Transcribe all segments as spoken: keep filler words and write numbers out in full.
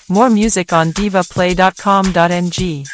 More music on diva play dot com dot n g.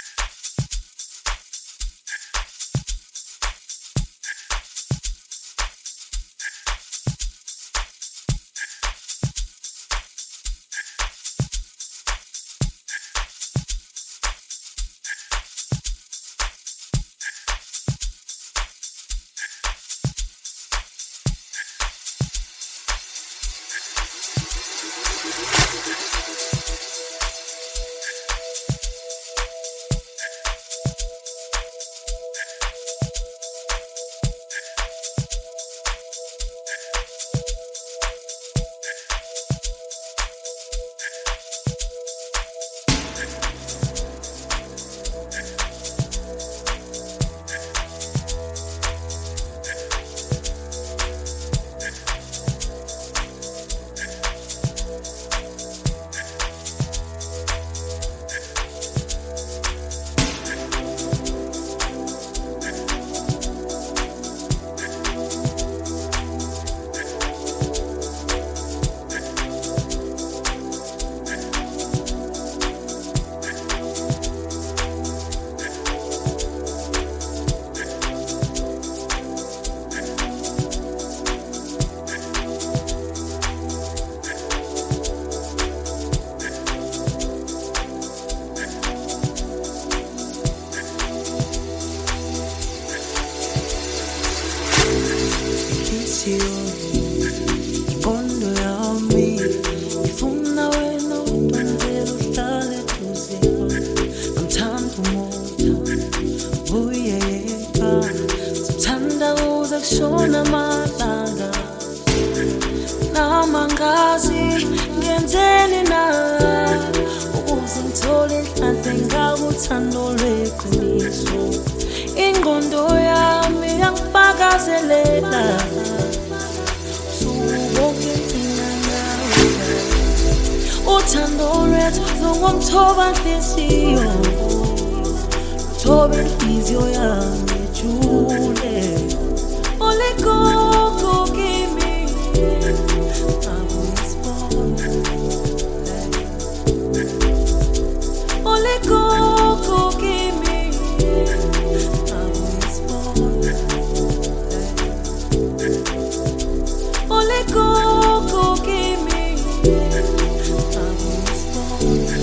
Shona malanga namangazi ngenzeni na ukuze ngithole inhlanhla ngakuthando lweqiniso ingqondo yami yangifakazelela suboke inanga uthando lwethu lungumthoba nhliziyo thobe inhliziyo yami ejule. Ole go, give me. I was born. Ole go, give me. I was born. Ole go, give me. I was born.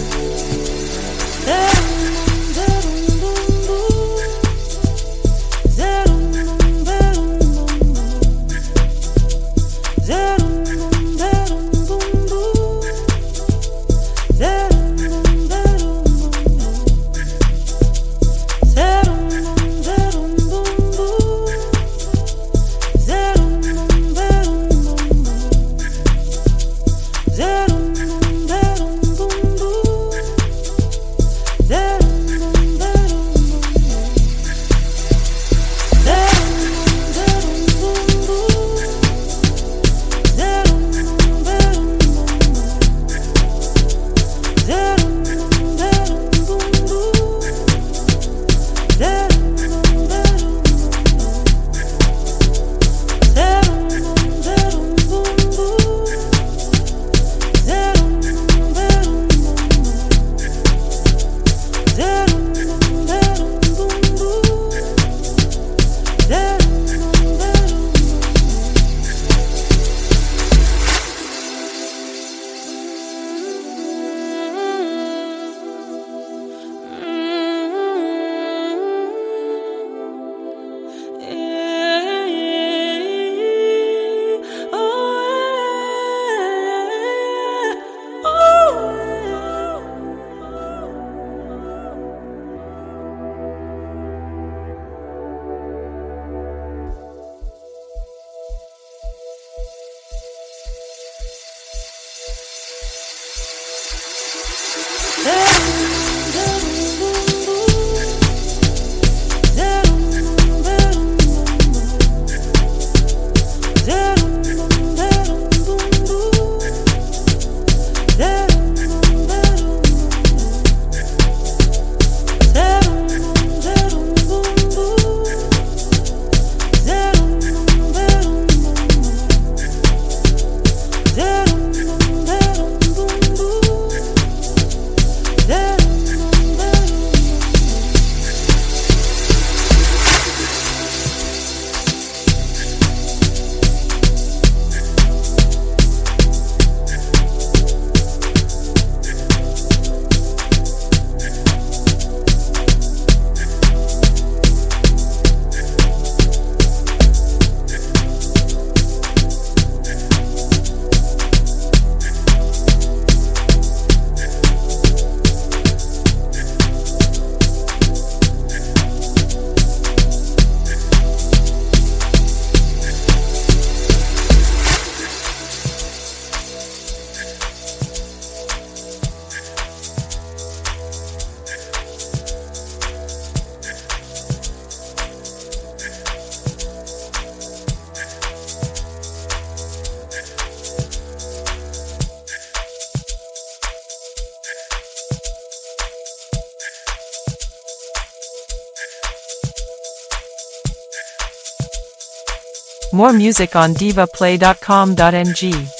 More music on diva play dot com dot n g.